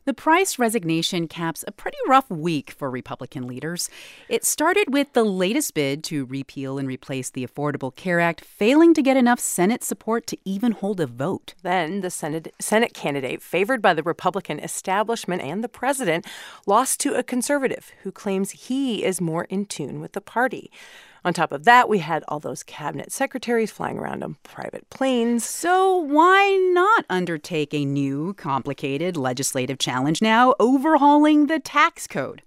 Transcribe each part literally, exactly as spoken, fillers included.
The Price resignation caps a pretty rough week for Republican leaders. It started with the latest bid to repeal and replace the Affordable Care Act failing to get enough Senate support to even hold a vote. Then the Senate, Senate candidate favored by the Republican establishment and the president lost to a conservative who claims he is more in tune with the party. On top of that, we had all those cabinet secretaries flying around on private planes. So why not undertake a new, complicated legislative challenge now, overhauling the tax code?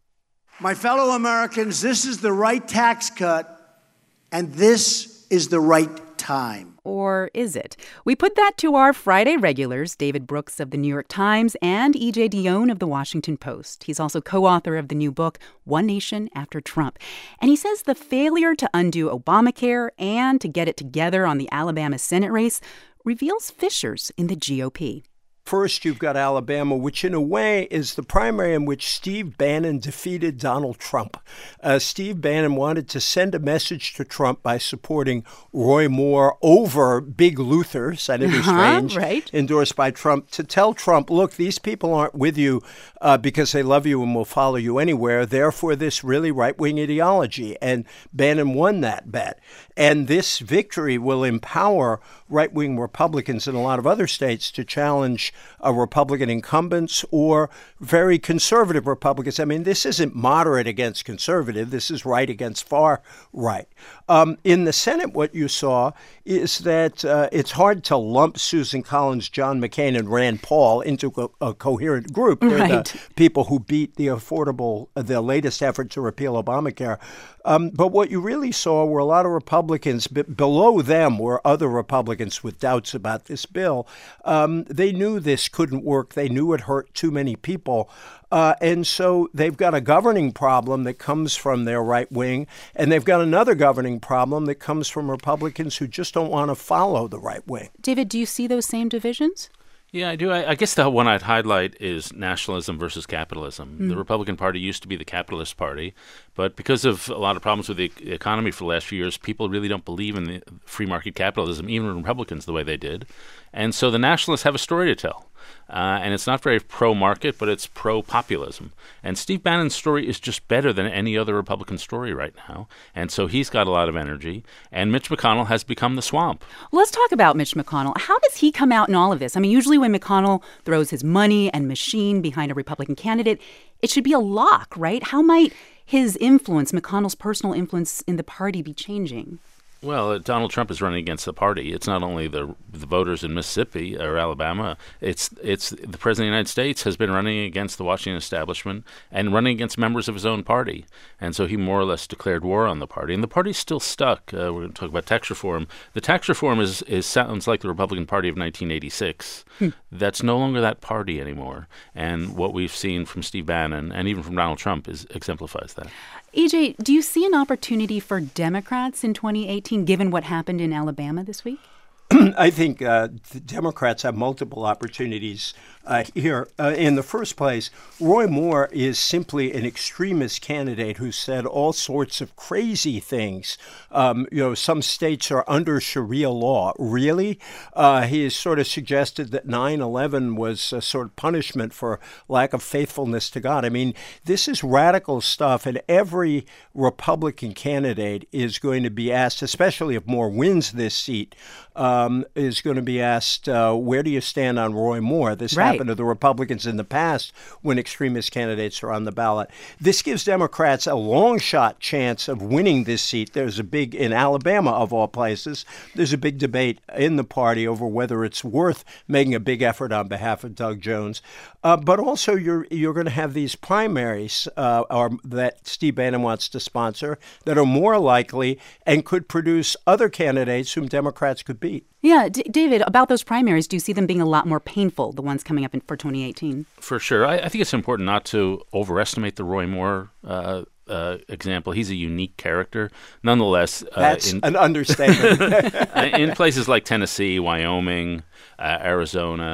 My fellow Americans, this is the right tax cut, and this is the right time. Or is it? We put that to our Friday regulars, David Brooks of The New York Times and E J Dionne of The Washington Post. He's also co-author of the new book, One Nation After Trump. And he says the failure to undo Obamacare and to get it together on the Alabama Senate race reveals fissures in the G O P. First, you've got Alabama, which in a way is the primary in which Steve Bannon defeated Donald Trump. Uh, Steve Bannon wanted to send a message to Trump by supporting Roy Moore over Big Luther, Senator uh-huh, Strange, right. endorsed by Trump, to tell Trump, look, these people aren't with you uh, because they love you and will follow you anywhere. Therefore, this really right-wing ideology. And Bannon won that bet. And this victory will empower right-wing Republicans in a lot of other states to challenge uh, Republican incumbents or very conservative Republicans. I mean, this isn't moderate against conservative. This is right against far right. Um, in the Senate, what you saw is that uh, it's hard to lump Susan Collins, John McCain, and Rand Paul into a, a coherent group. They're right. the people who beat the affordable, uh, the latest effort to repeal Obamacare. Um, but what you really saw were a lot of Republicans. B- below them were other Republicans with doubts about this bill. Um, they knew this couldn't work. They knew it hurt too many people. Uh, and so they've got a governing problem that comes from their right wing, and they've got another governing problem that comes from Republicans who just don't want to follow the right wing. David, do you see those same divisions? Yeah, I do. I, I guess the one I'd highlight is nationalism versus capitalism. Mm. The Republican Party used to be the capitalist party, but because of a lot of problems with the economy for the last few years, people really don't believe in the free market capitalism, even Republicans, the way they did. And so the nationalists have a story to tell. Uh, and it's not very pro-market, but it's pro-populism. And Steve Bannon's story is just better than any other Republican story right now. And so he's got a lot of energy. And Mitch McConnell has become the swamp. Let's talk about Mitch McConnell. How does he come out in all of this? I mean, usually when McConnell throws his money and machine behind a Republican candidate, it should be a lock, right? How might his influence, McConnell's personal influence in the party, be changing? Well, uh, Donald Trump is running against the party. It's not only the the voters in Mississippi or Alabama. It's it's the president of the United States has been running against the Washington establishment and running against members of his own party. And so he more or less declared war on the party. And the party's still stuck. Uh, we're going to talk about tax reform. The tax reform is, is sounds like the Republican Party of nineteen eighty-six. Hmm. That's no longer that party anymore. And what we've seen from Steve Bannon and even from Donald Trump is exemplifies that. E J, do you see an opportunity for Democrats in twenty eighteen, given what happened in Alabama this week? I think uh, the Democrats have multiple opportunities uh, here. Uh, in the first place, Roy Moore is simply an extremist candidate who said all sorts of crazy things. Um, you know, some states are under Sharia law. Really? Uh, he has sort of suggested that nine eleven was a sort of punishment for lack of faithfulness to God. I mean, this is radical stuff, and every Republican candidate is going to be asked, especially if Moore wins this seat, um, is going to be asked, uh, where do you stand on Roy Moore? This right. happened to the Republicans in the past when extremist candidates are on the ballot. This gives Democrats a long shot chance of winning this seat. There's a big, in Alabama of all places, there's a big debate in the party over whether it's worth making a big effort on behalf of Doug Jones. Uh, but also you're you're going to have these primaries uh, are, that Steve Bannon wants to sponsor that are more likely and could produce other candidates whom Democrats could beat. Yeah, D- David, about those primaries, do you see them being a lot more painful, the ones coming up in, for twenty eighteen? For sure. I, I think it's important not to overestimate the Roy Moore uh, uh, example. He's a unique character. Nonetheless, uh, that's in, an understatement. in places like Tennessee, Wyoming, uh, Arizona,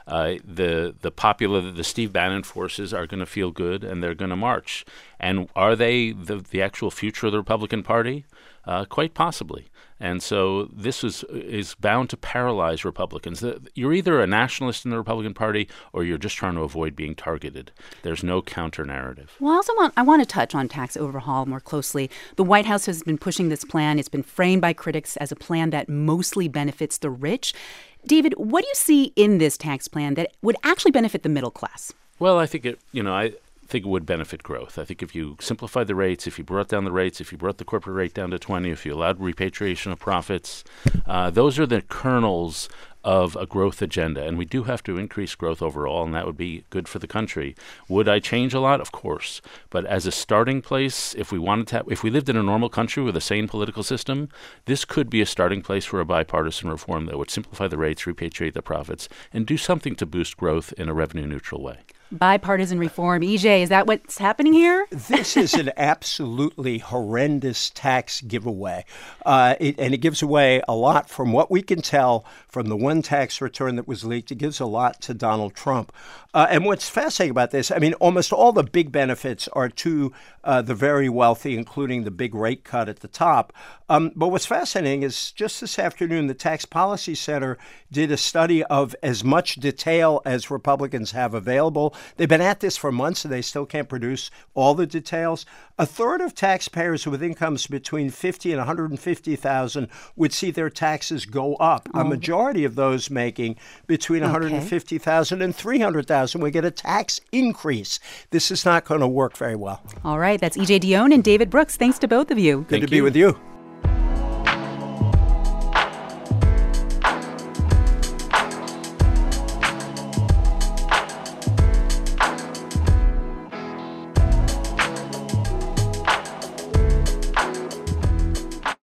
Uh, the the popular, the Steve Bannon forces are going to feel good, and they're going to march. And are they the, the actual future of the Republican Party? Uh, quite possibly. And so this is is bound to paralyze Republicans. You're either a nationalist in the Republican Party or you're just trying to avoid being targeted. There's no counter narrative. Well, I also want I want to touch on tax overhaul more closely. The White House has been pushing this plan. It's been framed by critics as a plan that mostly benefits the rich. David, what do you see in this tax plan that would actually benefit the middle class? Well, I think it, you know, I think it would benefit growth. I think if you simplified the rates, if you brought down the rates, if you brought the corporate rate down to twenty, if you allowed repatriation of profits, uh, those are the kernels of a growth agenda. And we do have to increase growth overall, and that would be good for the country. Would I change a lot? Of course. But as a starting place, if we wanted to, have, if we lived in a normal country with a sane political system, this could be a starting place for a bipartisan reform that would simplify the rates, repatriate the profits, and do something to boost growth in a revenue-neutral way. Bipartisan reform. E J, is that what's happening here? This is an absolutely horrendous tax giveaway. Uh, it, and it gives away a lot from what we can tell from the one tax return that was leaked. It gives a lot to Donald Trump. Uh, and what's fascinating about this, I mean, almost all the big benefits are to uh, the very wealthy, including the big rate cut at the top. Um, but what's fascinating is just this afternoon, the Tax Policy Center did a study of as much detail as Republicans have available. They've been at this for months, and they still can't produce all the details. A third of taxpayers with incomes between fifty and one hundred fifty thousand would see their taxes go up. Oh. A majority of those making between one hundred fifty thousand and three hundred thousand would get a tax increase. This is not going to work very well. All right, that's E J Dionne and David Brooks. Thanks to both of you. Good Thank to you. be with you.